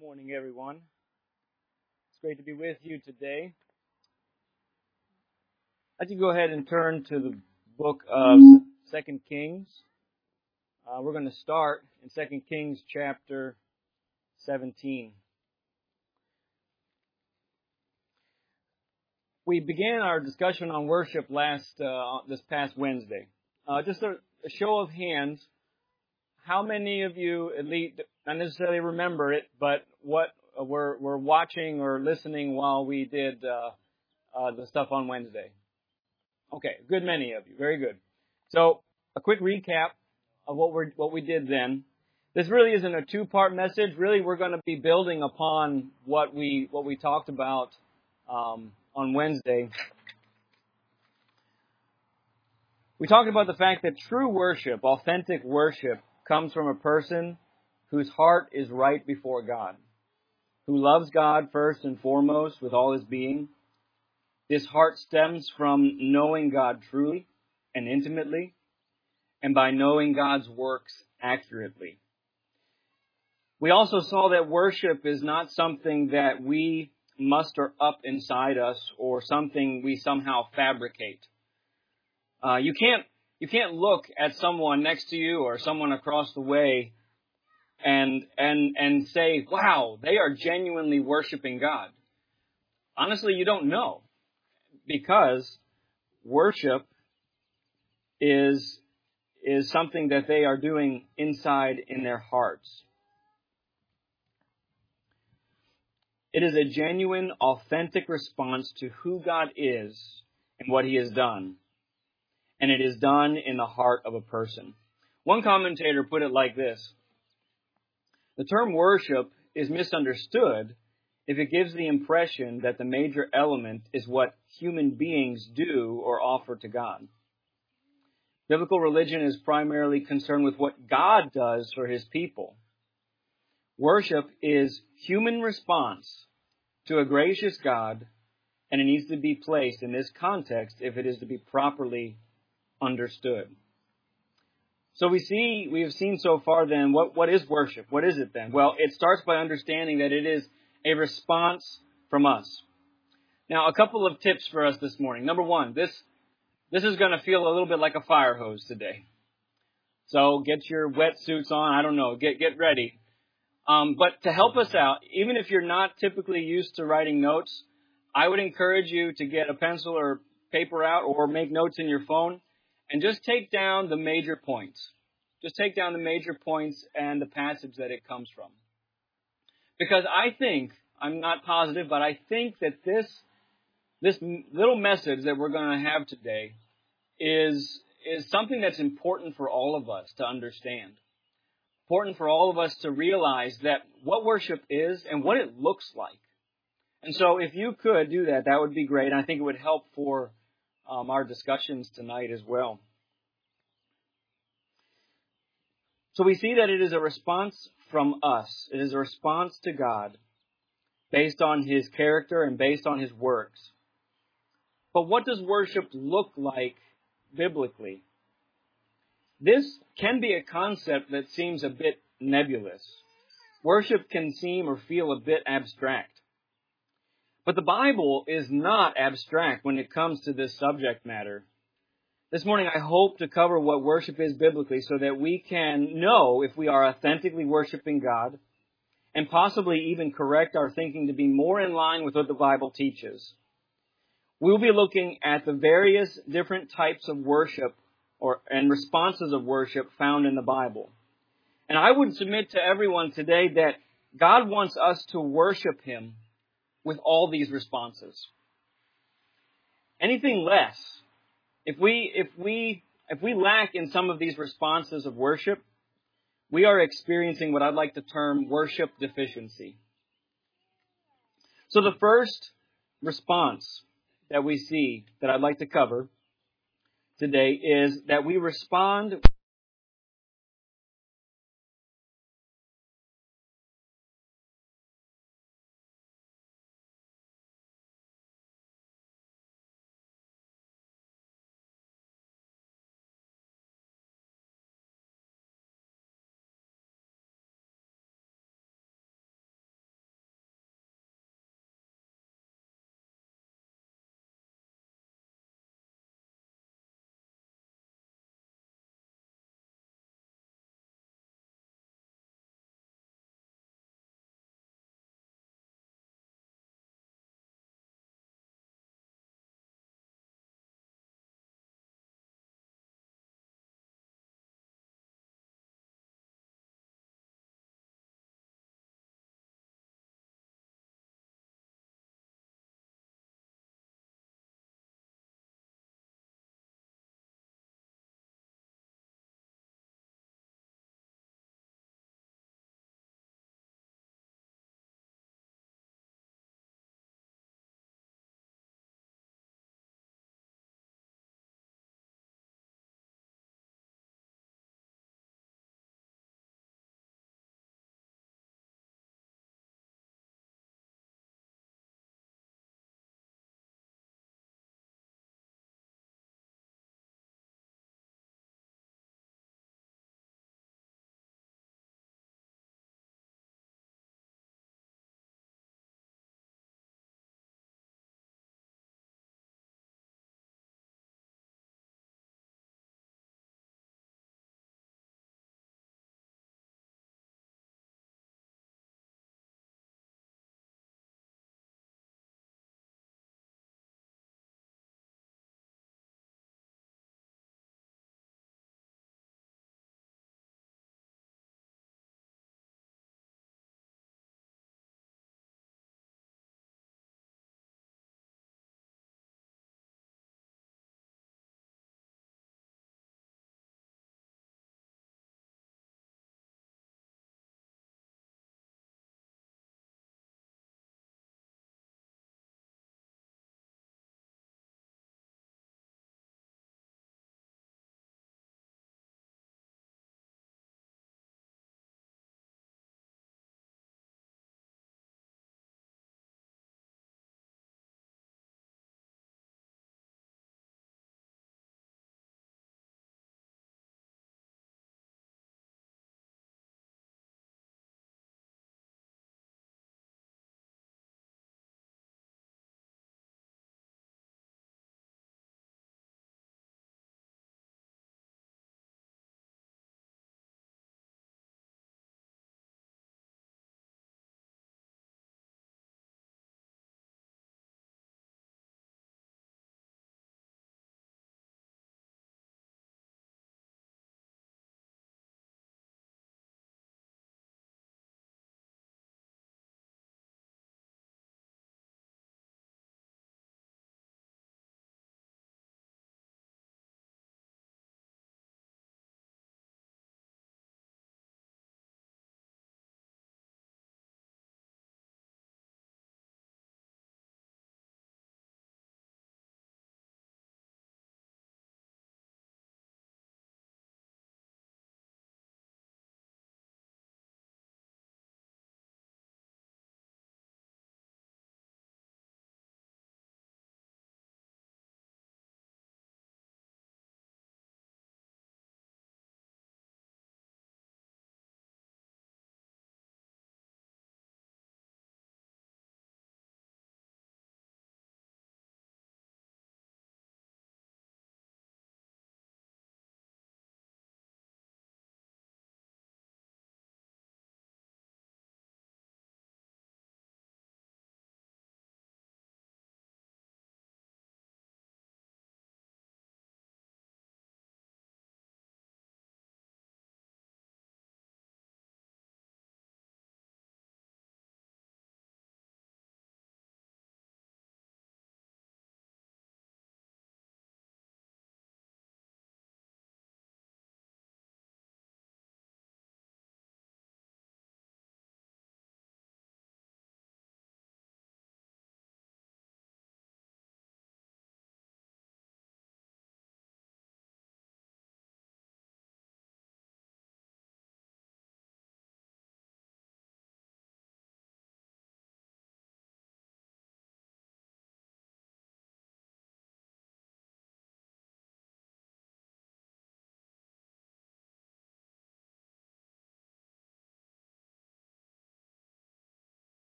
morning, everyone. It's great to be with you today. I'd like to go ahead and turn to the book of 2 Kings. We're going to start in 2 Kings chapter 17. We began our discussion on worship this past Wednesday. Just a show of hands, how many of you, at least, not necessarily remember it, but what were watching or listening while we did the stuff on Wednesday? Okay, good many of you. Very good. So, a quick recap of what we did then. This really isn't a two-part message. Really, we're going to be building upon what we talked about on Wednesday. We talked about the fact that true worship, authentic worship, comes from a person whose heart is right before God, who loves God first and foremost with all his being. This heart stems from knowing God truly and intimately, and by knowing God's works accurately. We also saw that worship is not something that we muster up inside us or something we somehow fabricate. You can't look at someone next to you or someone across the way and say, wow, they are genuinely worshiping God. Honestly, you don't know, because worship is something that they are doing inside in their hearts. It is a genuine, authentic response to who God is and what he has done. And it is done in the heart of a person. One commentator put it like this: the term worship is misunderstood if it gives the impression that the major element is what human beings do or offer to God. Biblical religion is primarily concerned with what God does for his people. Worship is human response to a gracious God, and it needs to be placed in this context if it is to be properly understood. So we have seen so far then, what is worship? What is it then? Well, it starts by understanding that it is a response from us. Now, a couple of tips for us this morning. Number one, this is going to feel a little bit like a fire hose today. So get your wetsuits on. I don't know. Get ready. But to help us out, even if you're not typically used to writing notes, I would encourage you to get a pencil or paper out or make notes in your phone and just take down the major points. Just take down the major points and the passage that it comes from. Because I think, I'm not positive, but I think that this little message that we're going to have today is something that's important for all of us to understand. Important for all of us to realize that what worship is and what it looks like. And so if you could do that, that would be great. And I think it would help for our discussions tonight as well. So we see that it is a response from us. It is a response to God based on his character and based on his works. But what does worship look like biblically? This can be a concept that seems a bit nebulous. Worship can seem or feel a bit abstract. But the Bible is not abstract when it comes to this subject matter. This morning I hope to cover what worship is biblically so that we can know if we are authentically worshiping God and possibly even correct our thinking to be more in line with what the Bible teaches. We'll be looking at the various different types of worship and responses of worship found in the Bible. And I would submit to everyone today that God wants us to worship him with all these responses. Anything less, if we lack in some of these responses of worship, we are experiencing what I'd like to term worship deficiency. So the first response that we see that I'd like to cover today is that we respond with